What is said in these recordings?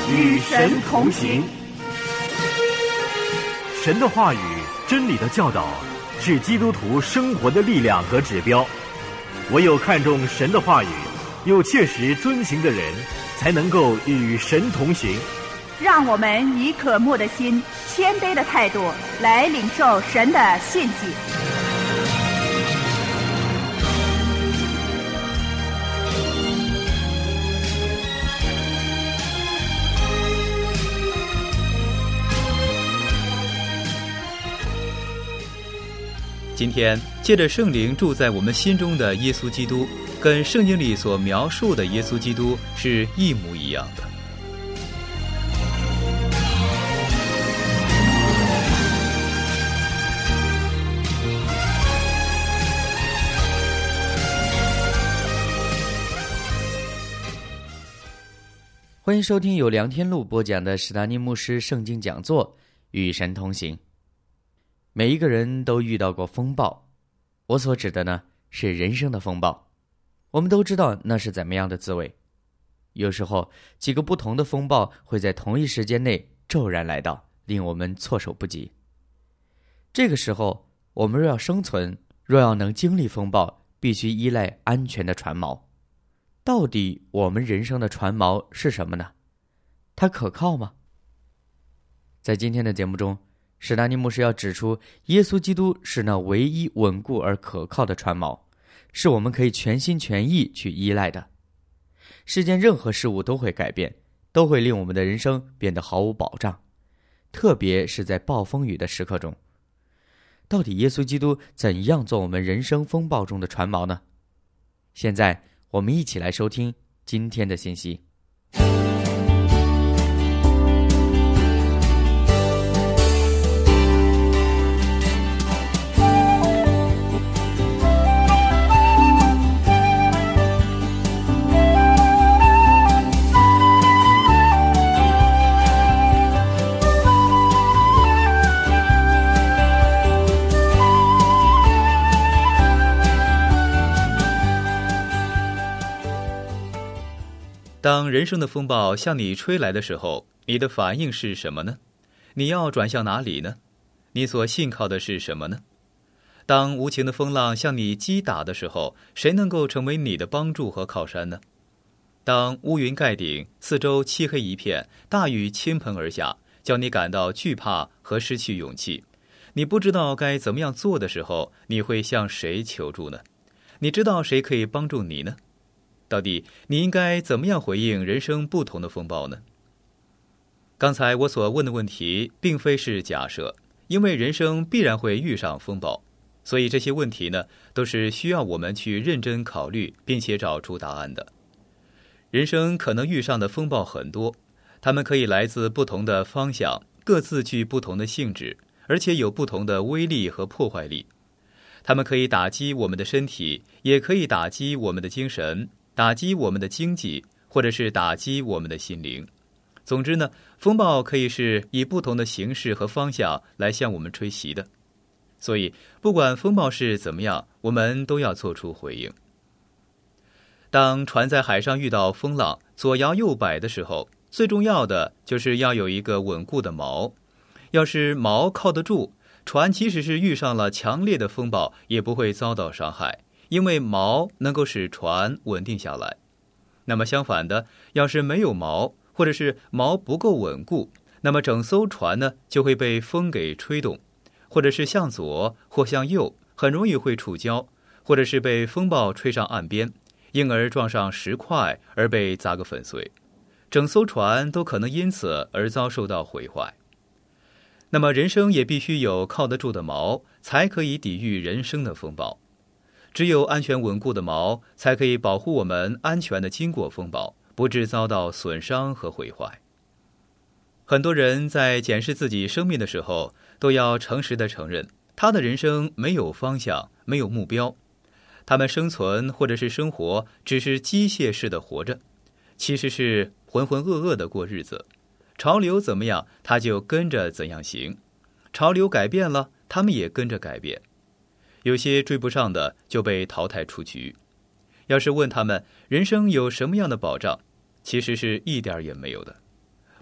与神同行。 神的话语、真理的教导是基督徒生活的力量和指标。唯有看重神的话语，又切实遵行的人，才能够与神同行。 让我们以渴慕的心、谦卑的态度来领受神的信息。 今天借着圣灵住在我们心中的耶稣基督，跟圣经里所描述的耶稣基督是一模一样的。 欢迎收听由梁天禄播讲的史达尼牧师圣经讲座，与神同行。每一个人都遇到过风暴，我所指的呢是人生的风暴。我们都知道那是怎么样的滋味。有时候几个不同的风暴会在同一时间内骤然来到，令我们措手不及。这个时候我们若要生存，若要能经历风暴，必须依赖安全的船锚。到底我们人生的船锚是什么呢？它可靠吗？在今天的节目中，史达尼牧师要指出，耶稣基督是那唯一稳固而可靠的船锚，是我们可以全心全意去依赖的。世间任何事物都会改变，都会令我们的人生变得毫无保障，特别是在暴风雨的时刻中。到底耶稣基督怎样做我们人生风暴中的船锚呢？现在我们一起来收听今天的信息。 当人生的风暴向你吹来的时候，你的反应是什么呢？你要转向哪里呢？你所信靠的是什么呢？当无情的风浪向你击打的时候，谁能够成为你的帮助和靠山呢？当乌云盖顶，四周漆黑一片，大雨倾盆而下，叫你感到惧怕和失去勇气，你不知道该怎么样做的时候，你会向谁求助呢？你知道谁可以帮助你呢？到底你应该怎么样回应人生不同的风暴呢？刚才我所问的问题并非是假设，因为人生必然会遇上风暴，所以这些问题呢，都是需要我们去认真考虑并且找出答案的。人生可能遇上的风暴很多，它们可以来自不同的方向，各自具不同的性质，而且有不同的威力和破坏力。它们可以打击我们的身体，也可以打击我们的精神，打击我们的经济，或者是打击我们的心灵。总之呢，风暴可以是以不同的形式和方向来向我们吹袭的。所以不管风暴是怎么样，我们都要做出回应。当船在海上遇到风浪左摇右摆的时候，最重要的就是要有一个稳固的锚。要是锚靠得住，船即使是遇上了强烈的风暴，也不会遭到伤害，因为锚能够使船稳定下来。那么相反的，要是没有锚，或者是锚不够稳固，那么整艘船呢就会被风给吹动，或者是向左或向右，很容易会触礁，或者是被风暴吹上岸边，因而撞上石块而被砸个粉碎，整艘船都可能因此而遭受到毁坏。那么人生也必须有靠得住的锚，才可以抵御人生的风暴。只有安全稳固的锚，才可以保护我们安全地经过风暴，不致遭到损伤和毁坏。很多人在检视自己生命的时候，都要诚实地承认，他的人生没有方向，没有目标。他们生存或者是生活，只是机械式的活着，其实是浑浑噩噩地过日子。潮流怎么样，他就跟着怎样行；潮流改变了，他们也跟着改变。有些追不上的就被淘汰出局。要是问他们人生有什么样的保障，其实是一点也没有的。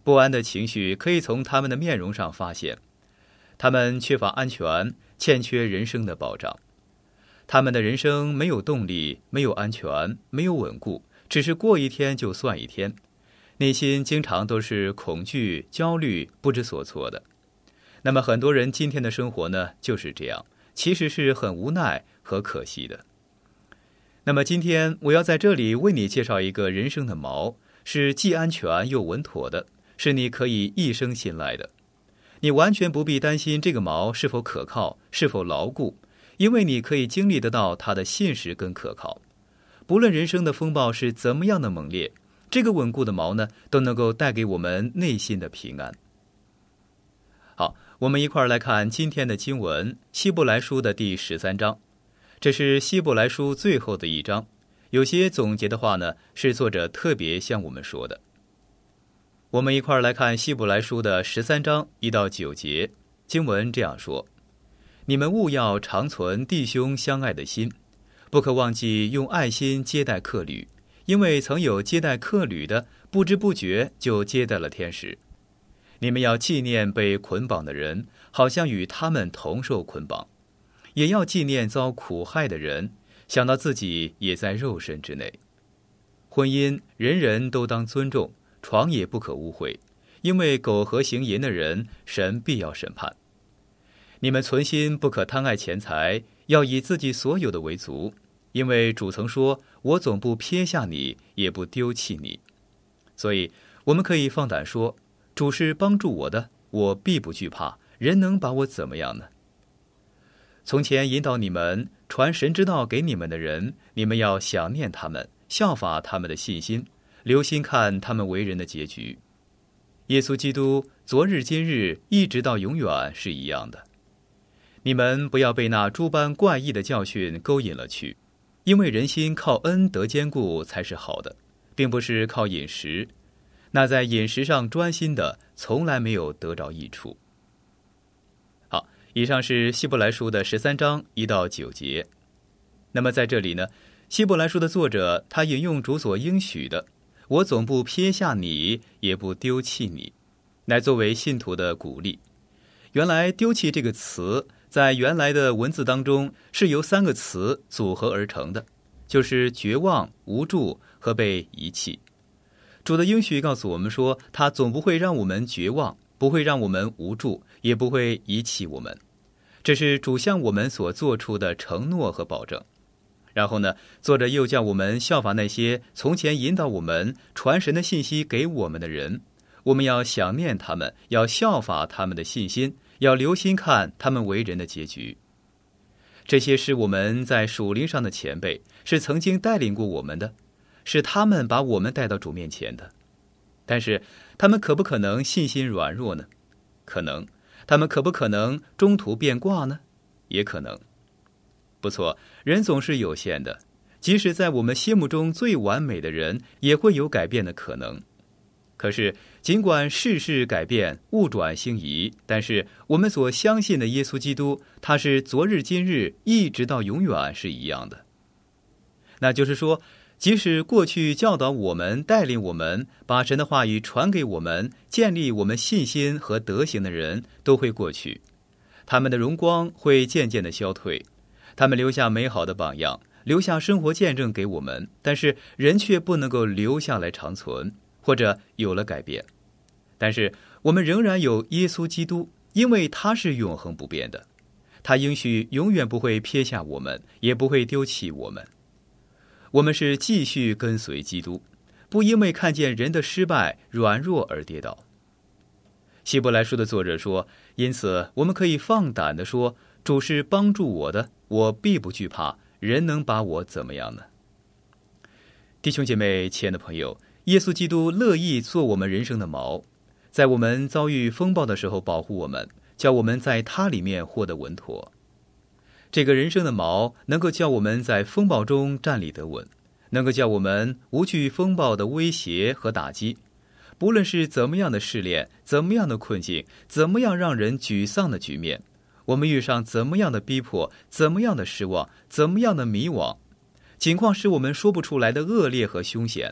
不安的情绪可以从他们的面容上发现。他们缺乏安全，欠缺人生的保障。他们的人生没有动力，没有安全，没有稳固，只是过一天就算一天，内心经常都是恐惧、焦虑、不知所措的。那么很多人今天的生活呢，就是这样，其实是很无奈和可惜的。那么今天我要在这里为你介绍一个人生的锚，是既安全又稳妥的，是你可以一生信赖的。你完全不必担心这个锚是否可靠，是否牢固，因为你可以经历得到它的信实跟可靠。不论人生的风暴是怎么样的猛烈，这个稳固的锚呢，都能够带给我们内心的平安。好，我们一块儿来看今天的经文，希伯来书的第13章。这是希伯来书最后的一章，有些总结的话呢，是作者特别向我们说的。我们一块儿来看希伯来书的13章1到9节，经文这样说：你们务要常存弟兄相爱的心，不可忘记用爱心接待客旅，因为曾有接待客旅的，不知不觉就接待了天使。你们要纪念被捆绑的人，好像与他们同受捆绑，也要纪念遭苦害的人，想到自己也在肉身之内。婚姻人人都当尊重，床也不可污秽，因为苟合行淫的人，神必要审判。你们存心不可贪爱钱财，要以自己所有的为足，因为主曾说，我总不撇下你，也不丢弃你。所以我们可以放胆说，主是帮助我的，我必不惧怕，人能把我怎么样呢？从前引导你们传神之道给你们的人，你们要想念他们，效法他们的信心，留心看他们为人的结局。耶稣基督昨日今日一直到永远是一样的。你们不要被那诸般怪异的教训勾引了去，因为人心靠恩得坚固才是好的，并不是靠饮食。那在饮食上专心的，从来没有得着益处。好，以上是希伯来书的13章1到9节。那么在这里呢，希伯来书的作者他引用主所应许的，我总不撇下你，也不丢弃你，来作为信徒的鼓励。原来丢弃这个词在原来的文字当中是由3个词组合而成的，就是绝望、无助和被遗弃。主的应许告诉我们说，他总不会让我们绝望，不会让我们无助，也不会遗弃我们。这是主向我们所做出的承诺和保证。然后呢，作者又叫我们效法那些从前引导我们传神的信息给我们的人，我们要想念他们，要效法他们的信心，要留心看他们为人的结局。这些是我们在属灵上的前辈，是曾经带领过我们的，是他们把我们带到主面前的。但是他们可不可能信心软弱呢？可能。他们可不可能中途变卦呢？也可能。不错，人总是有限的，即使在我们心目中最完美的人，也会有改变的可能。可是尽管世事改变，物转星移，但是我们所相信的耶稣基督，他是昨日今日一直到永远是一样的。那就是说，即使过去教导我们、带领我们、把神的话语传给我们、建立我们信心和德行的人都会过去，他们的荣光会渐渐的消退，他们留下美好的榜样，留下生活见证给我们，但是人却不能够留下来长存，或者有了改变。但是我们仍然有耶稣基督，因为他是永恒不变的，他应许永远不会撇下我们，也不会丢弃我们。我们是继续跟随基督，不因为看见人的失败、软弱而跌倒。希伯来书的作者说，因此我们可以放胆地说，主是帮助我的，我必不惧怕，人能把我怎么样呢？弟兄姐妹，亲爱的朋友，耶稣基督乐意做我们人生的锚，在我们遭遇风暴的时候保护我们，叫我们在他里面获得稳妥。这个人生的锚能够叫我们在风暴中站立得稳，能够叫我们无惧风暴的威胁和打击。不论是怎么样的试炼，怎么样的困境，怎么样让人沮丧的局面，我们遇上怎么样的逼迫，怎么样的失望，怎么样的迷惘，情况使我们说不出来的恶劣和凶险，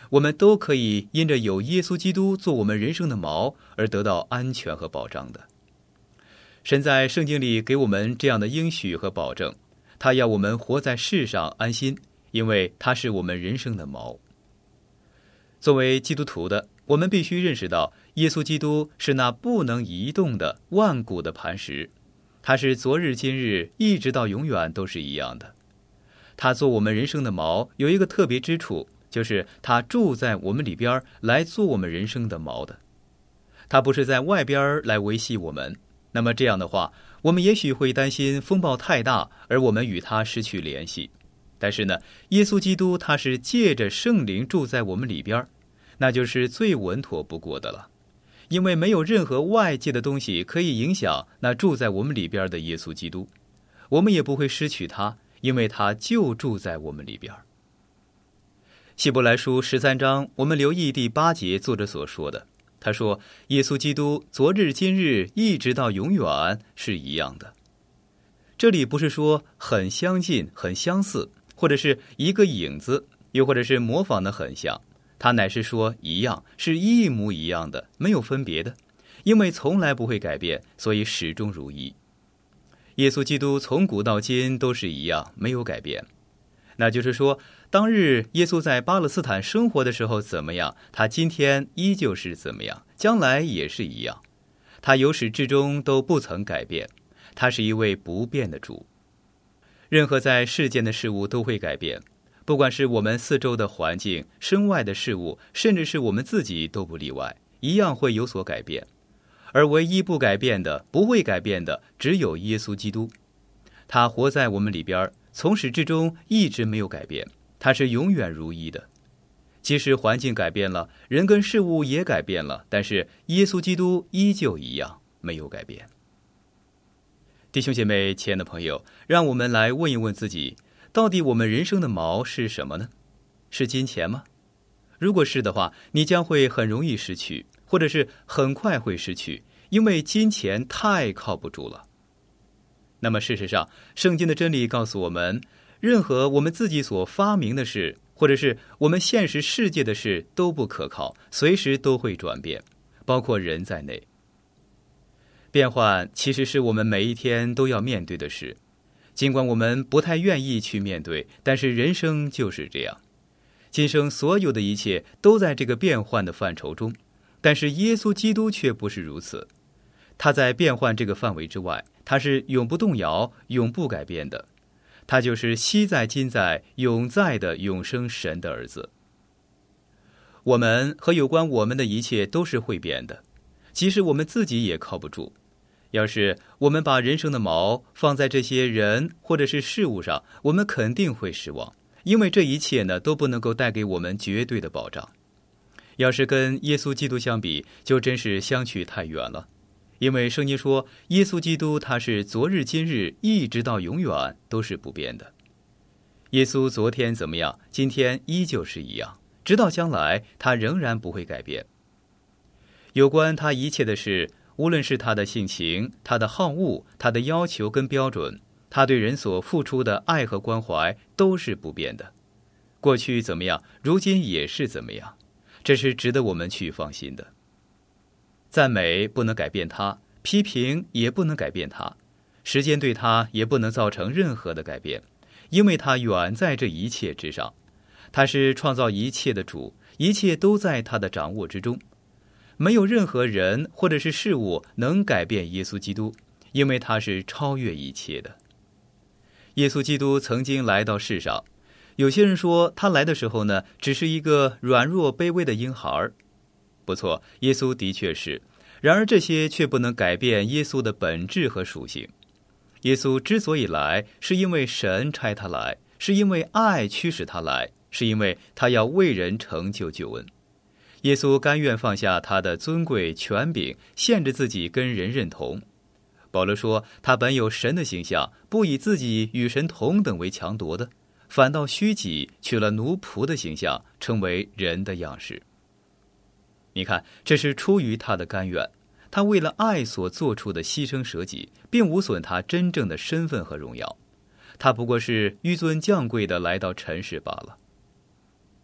我们都可以因着有耶稣基督做我们人生的锚而得到安全和保障的。神在圣经里给我们这样的应许和保证，他要我们活在世上安心，因为他是我们人生的锚。作为基督徒的，我们必须认识到，耶稣基督是那不能移动的万古的磐石，他是昨日今日一直到永远都是一样的。他做我们人生的锚有一个特别之处，就是他住在我们里边来做我们人生的锚的。他不是在外边来维系我们，那么这样的话，我们也许会担心风暴太大，而我们与他失去联系。但是呢，耶稣基督他是借着圣灵住在我们里边，那就是最稳妥不过的了。因为没有任何外界的东西可以影响那住在我们里边的耶稣基督，我们也不会失去他，因为他就住在我们里边。希伯来书13章，我们留意第8节作者所说的，他说耶稣基督昨日今日一直到永远是一样的。这里不是说很相近很相似，或者是一个影子，又或者是模仿的很像，他乃是说一样，是一模一样的，没有分别的，因为从来不会改变，所以始终如一。耶稣基督从古到今都是一样，没有改变。那就是说，当日耶稣在巴勒斯坦生活的时候怎么样，他今天依旧是怎么样，将来也是一样。他由始至终都不曾改变，他是一位不变的主。任何在世间的事物都会改变，不管是我们四周的环境、身外的事物，甚至是我们自己都不例外，一样会有所改变。而唯一不改变的、不会改变的，只有耶稣基督。他活在我们里边，从始至终一直没有改变，他是永远如一的。即使环境改变了，人跟事物也改变了，但是耶稣基督依旧一样，没有改变。弟兄姐妹，亲爱的朋友，让我们来问一问自己，到底我们人生的锚是什么呢？是金钱吗？如果是的话，你将会很容易失去，或者是很快会失去，因为金钱太靠不住了。那么事实上，圣经的真理告诉我们，任何我们自己所发明的事，或者是我们现实世界的事都不可靠，随时都会转变，包括人在内。变换其实是我们每一天都要面对的事，尽管我们不太愿意去面对，但是人生就是这样。今生所有的一切都在这个变换的范畴中，但是耶稣基督却不是如此。他在变换这个范围之外，他是永不动摇、永不改变的。他就是昔在、今在、永在的永生神的儿子。我们和有关我们的一切都是会变的，即使我们自己也靠不住。要是我们把人生的锚放在这些人或者是事物上，我们肯定会失望，因为这一切呢都不能够带给我们绝对的保障。要是跟耶稣基督相比，就真是相去太远了。因为圣经说，耶稣基督他是昨日今日一直到永远都是不变的。耶稣昨天怎么样，今天依旧是一样，直到将来他仍然不会改变。有关他一切的事，无论是他的性情、他的好恶、他的要求跟标准，他对人所付出的爱和关怀都是不变的。过去怎么样，如今也是怎么样，这是值得我们去放心的。赞美不能改变他，批评也不能改变他，时间对他也不能造成任何的改变，因为他远在这一切之上。他是创造一切的主，一切都在他的掌握之中。没有任何人或者是事物能改变耶稣基督，因为他是超越一切的。耶稣基督曾经来到世上，有些人说他来的时候呢，只是一个软弱卑微的婴孩。不错，耶稣的确是，然而这些却不能改变耶稣的本质和属性。耶稣之所以来，是因为神差他来，是因为爱驱使他来，是因为他要为人成就救恩。耶稣甘愿放下他的尊贵权柄，限制自己跟人认同。保罗说，他本有神的形象，不以自己与神同等为强夺的，反倒虚己，取了奴仆的形象，成为人的样式。你看，这是出于他的甘愿，他为了爱所做出的牺牲舍己，并无损他真正的身份和荣耀。他不过是纡尊降贵的来到尘世罢了。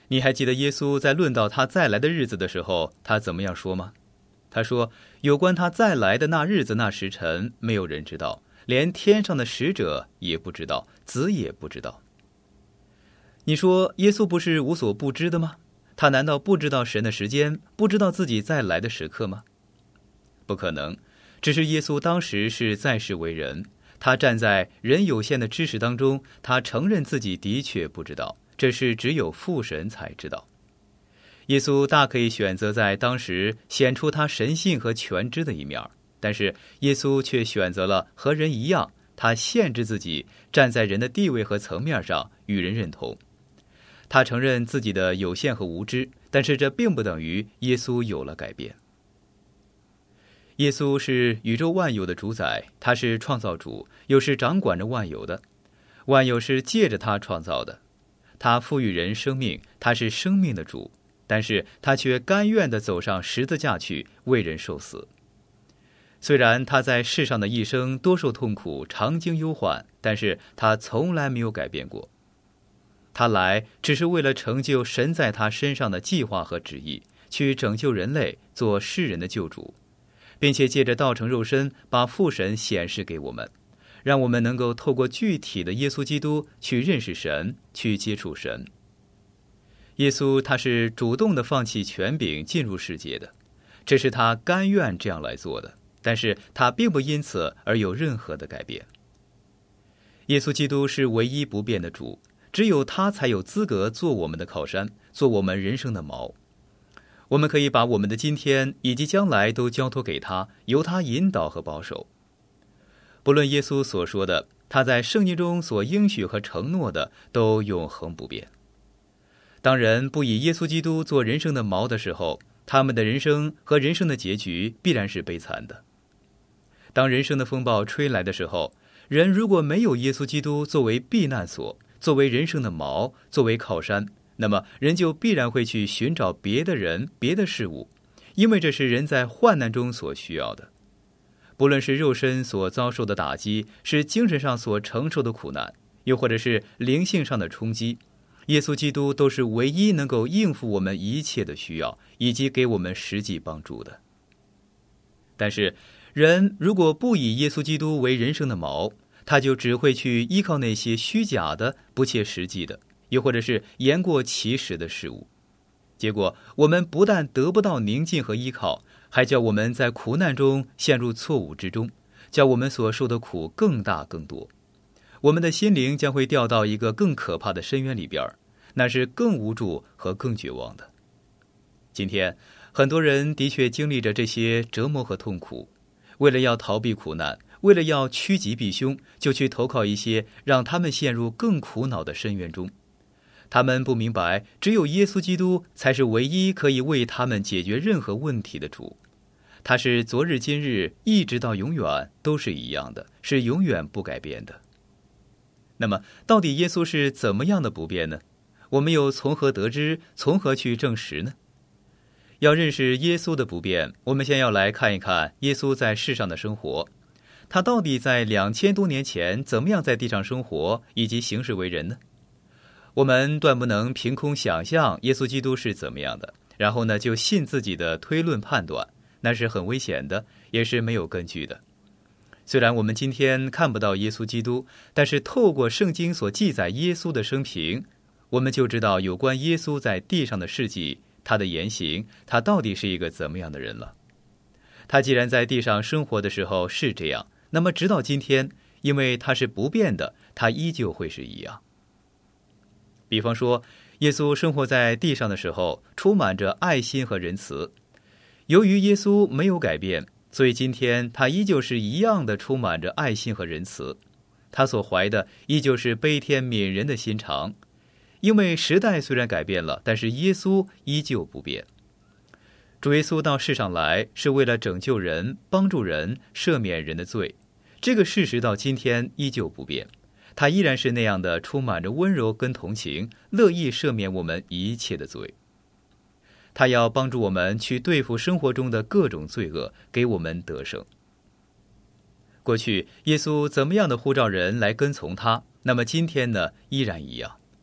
你还记得耶稣在论到他再来的日子的时候，他怎么样说吗？他说，有关他再来的那日子那时辰，没有人知道，连天上的使者也不知道，子也不知道。你说耶稣不是无所不知的吗？他难道不知道神的时间，不知道自己再来的时刻吗？不可能，只是耶稣当时是在世为人，他站在人有限的知识当中，他承认自己的确不知道，这是只有父神才知道。耶稣大可以选择在当时显出他神性和全知的一面，但是耶稣却选择了和人一样，他限制自己站在人的地位和层面上与人认同。他承认自己的有限和无知，但是这并不等于耶稣有了改变。耶稣是宇宙万有的主宰，他是创造主，又是掌管着万有的，万有是借着他创造的。他赋予人生命，他是生命的主，但是他却甘愿地走上十字架去为人受死。虽然他在世上的一生多受痛苦，常经忧患，但是他从来没有改变过。他来只是为了成就神在他身上的计划和旨意，去拯救人类，做世人的救主，并且借着道成肉身把父神显示给我们，让我们能够透过具体的耶稣基督去认识神，去接触神。耶稣他是主动的放弃权柄进入世界的，这是他甘愿这样来做的，但是他并不因此而有任何的改变。耶稣基督是唯一不变的主，只有他才有资格做我们的靠山，做我们人生的锚。我们可以把我们的今天以及将来都交托给他，由他引导和保守。不论耶稣所说的，他在圣经中所应许和承诺的，都永恒不变。当人不以耶稣基督做人生的锚的时候，他们的人生和人生的结局必然是悲惨的。当人生的风暴吹来的时候，人如果没有耶稣基督作为避难所，作为人生的锚，作为靠山，那么人就必然会去寻找别的人、别的事物，因为这是人在患难中所需要的。不论是肉身所遭受的打击，是精神上所承受的苦难，又或者是灵性上的冲击，耶稣基督都是唯一能够应付我们一切的需要，以及给我们实际帮助的。但是人如果不以耶稣基督为人生的锚，他就只会去依靠那些虚假的、不切实际的，又或者是言过其实的事物。结果我们不但得不到宁静和依靠，还叫我们在苦难中陷入错误之中，叫我们所受的苦更大更多。我们的心灵将会掉到一个更可怕的深渊里边，那是更无助和更绝望的。今天很多人的确经历着这些折磨和痛苦，为了要逃避苦难，为了要趋吉避凶，就去投靠一些让他们陷入更苦恼的深渊中。他们不明白，只有耶稣基督才是唯一可以为他们解决任何问题的主。他是昨日今日一直到永远都是一样的，是永远不改变的。那么到底耶稣是怎么样的不变呢？我们又从何得知，从何去证实呢？要认识耶稣的不变，我们先要来看一看耶稣在世上的生活。他到底在2000多年前怎么样在地上生活，以及行事为人呢？我们断不能凭空想象耶稣基督是怎么样的，然后呢就信自己的推论判断，那是很危险的，也是没有根据的。虽然我们今天看不到耶稣基督，但是透过圣经所记载耶稣的生平，我们就知道有关耶稣在地上的事迹，他的言行，他到底是一个怎么样的人了。他既然在地上生活的时候是这样，那么直到今天，因为他是不变的，他依旧会是一样。比方说，耶稣生活在地上的时候，充满着爱心和仁慈。由于耶稣没有改变，所以今天他依旧是一样的充满着爱心和仁慈。他所怀的依旧是悲天悯人的心肠。因为时代虽然改变了，但是耶稣依旧不变。主耶稣到世上来，是为了拯救人，帮助人，赦免人的罪。这个事实到今天依旧不变。他依然是那样的充满着温柔跟同情，乐意赦免我们一切的罪。他要帮助我们去对付生活中的各种罪恶，给我们得胜。过去耶稣怎么样的呼召人来跟从他，那么今天呢，依然一样。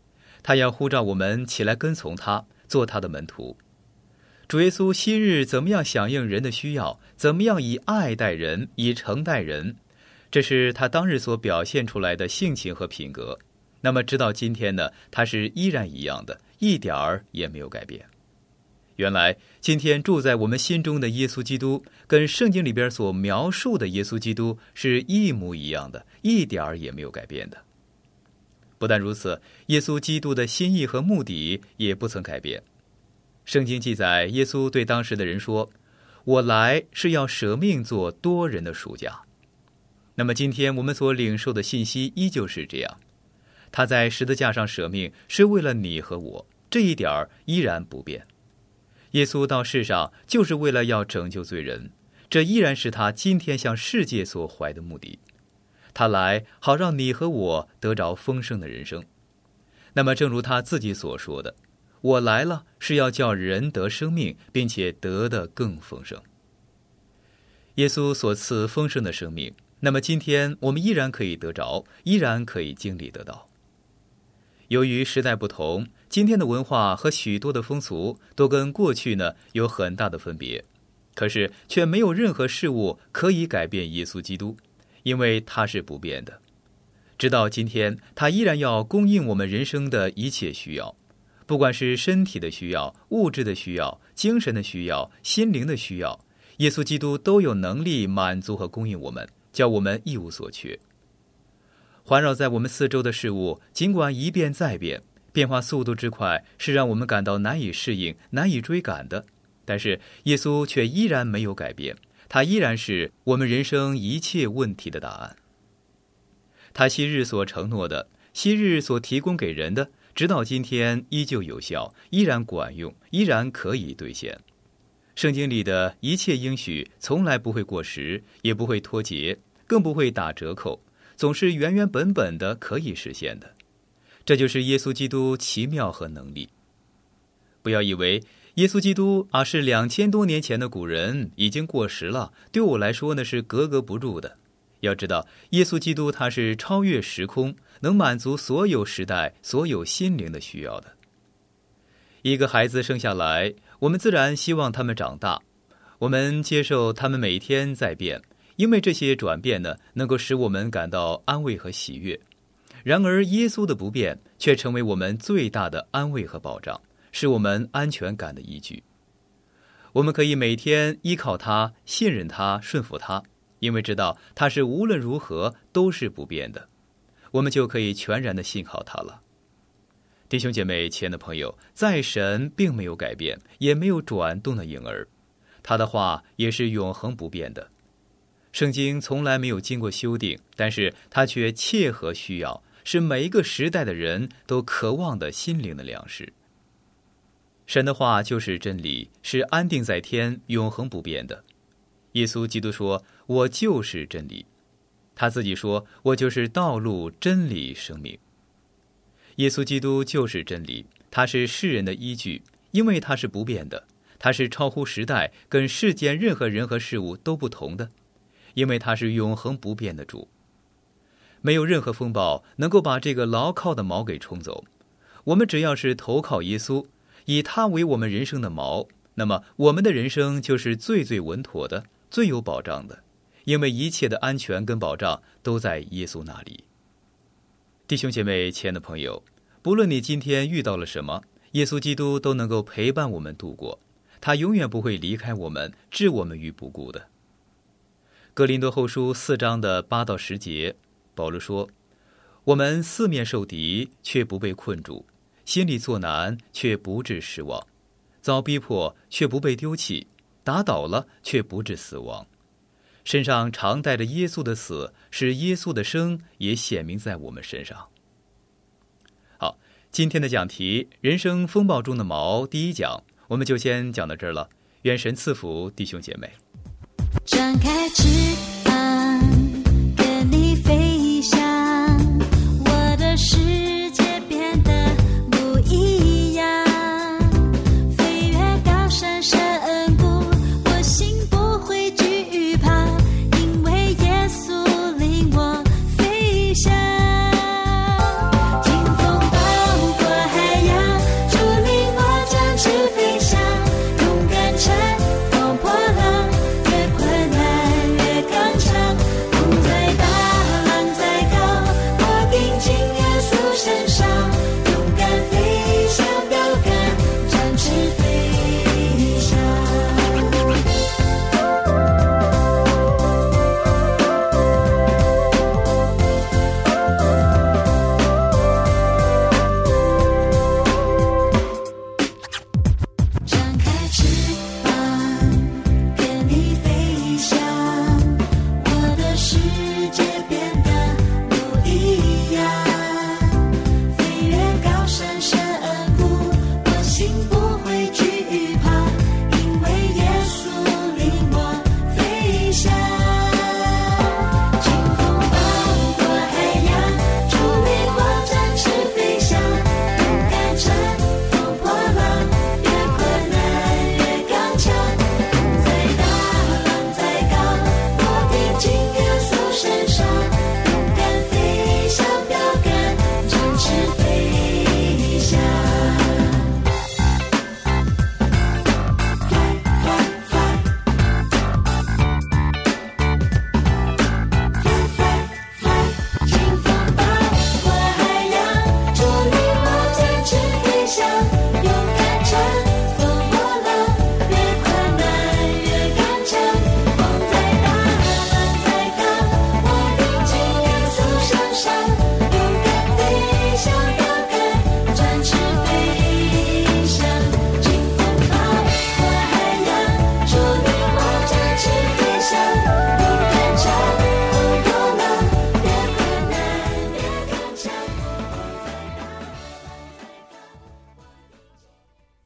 他要呼召我们起来跟从他，做他的门徒。主耶稣昔日怎么样响应人的需要，怎么样以爱待人，以诚待人，这是他当日所表现出来的性情和品格。那么直到今天呢，他是依然一样的，一点儿也没有改变。原来今天住在我们心中的耶稣基督，跟圣经里边所描述的耶稣基督是一模一样的，一点儿也没有改变的。不但如此，耶稣基督的心意和目的也不曾改变。圣经记载，耶稣对当时的人说：“我来是要舍命做多人的赎价。”那么今天我们所领受的信息依旧是这样，他在十字架上舍命是为了你和我，这一点儿依然不变。耶稣到世上就是为了要拯救罪人，这依然是他今天向世界所怀的目的。他来好让你和我得着丰盛的人生。那么正如他自己所说的，我来了是要叫人得生命，并且得得更丰盛。耶稣所赐丰盛的生命，那么今天我们依然可以得着，依然可以经历得到。由于时代不同，今天的文化和许多的风俗都跟过去呢有很大的分别，可是却没有任何事物可以改变耶稣基督，因为他是不变的。直到今天，他依然要供应我们人生的一切需要，不管是身体的需要、物质的需要、精神的需要、心灵的需要，耶稣基督都有能力满足和供应我们，叫我们一无所缺。环绕在我们四周的事物，尽管一变再变，变化速度之快是让我们感到难以适应、难以追赶的，但是耶稣却依然没有改变，他依然是我们人生一切问题的答案。他昔日所承诺的，昔日所提供给人的，直到今天依旧有效，依然管用，依然可以兑现。圣经里的一切应许从来不会过时，也不会脱节，更不会打折扣，总是原原本本的可以实现的。这就是耶稣基督奇妙和能力。不要以为耶稣基督是2000多年前的古人，已经过时了，对我来说呢是格格不入的。要知道，耶稣基督他是超越时空，能满足所有时代、所有心灵的需要的。一个孩子生下来，我们自然希望他们长大，我们接受他们每天在变，因为这些转变呢，能够使我们感到安慰和喜悦。然而耶稣的不变却成为我们最大的安慰和保障，是我们安全感的依据。我们可以每天依靠他，信任他，顺服他，因为知道他是无论如何都是不变的，我们就可以全然的信靠他了。弟兄姐妹，亲爱的朋友，在神并没有改变，也没有转动的影儿，他的话也是永恒不变的。圣经从来没有经过修订，但是它却切合需要，是每一个时代的人都渴望的心灵的粮食。神的话就是真理，是安定在天、永恒不变的。耶稣基督说：“我就是真理。”他自己说：“我就是道路、真理、生命。”耶稣基督就是真理，他是世人的依据，因为他是不变的，他是超乎时代，跟世间任何人和事物都不同的，因为他是永恒不变的主。没有任何风暴能够把这个牢靠的锚给冲走。我们只要是投靠耶稣，以他为我们人生的锚，那么我们的人生就是最最稳妥的，最有保障的，因为一切的安全跟保障都在耶稣那里。弟兄姐妹，亲爱的朋友，不论你今天遇到了什么，耶稣基督都能够陪伴我们度过，他永远不会离开我们，置我们于不顾的。哥林多后书4章的8到10节，保罗说：“我们四面受敌，却不被困住；心里作难，却不致失望；遭逼迫，却不被丢弃；打倒了，却不致死亡。身上常带着耶稣的死，使耶稣的生也显明在我们身上。”好，今天的讲题《人生风暴中的锚》第1讲，我们就先讲到这儿了。愿神赐福弟兄姐妹。 张开翅膀，跟你飞翔，我的世界变得不一样。飞越高山深谷，我心不会惧怕，因为耶稣领我飞翔。听风暴过海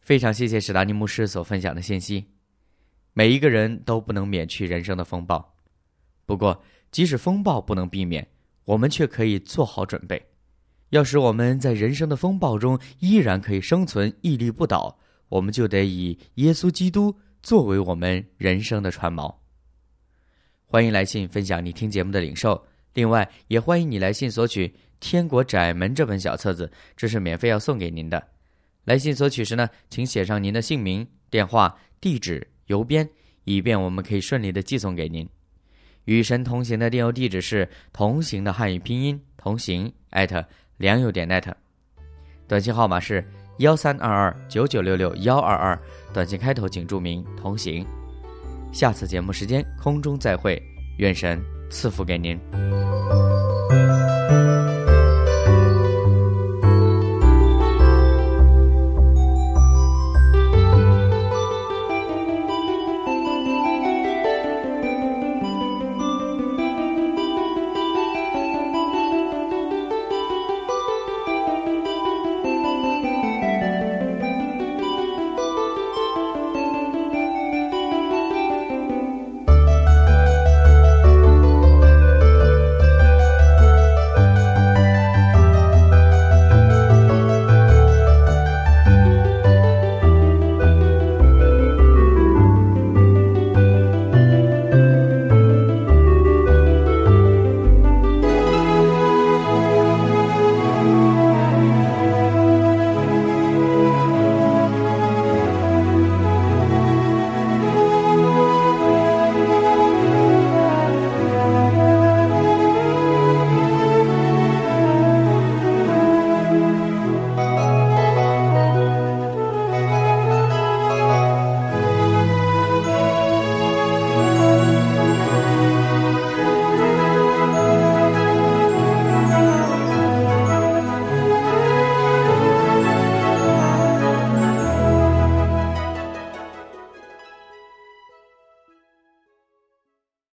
非常谢谢史达尼牧师所分享的信息。每一个人都不能免去人生的风暴，不过即使风暴不能避免，我们却可以做好准备。要使我们在人生的风暴中依然可以生存，屹立不倒，我们就得以耶稣基督作为我们人生的船锚。欢迎来信分享你听节目的领受，另外也欢迎你来信索取《天国窄门》这本小册子，这是免费要送给您的。来信索取时呢，请写上您的姓名、电话、地址、邮编，以便我们可以顺利的寄送给您。与神同行的电邮地址是同行的汉语拼音同行@良友.net， 短信号码是13229966-122，短信开头请注明同行。下次节目时间空中再会，愿神赐福给您。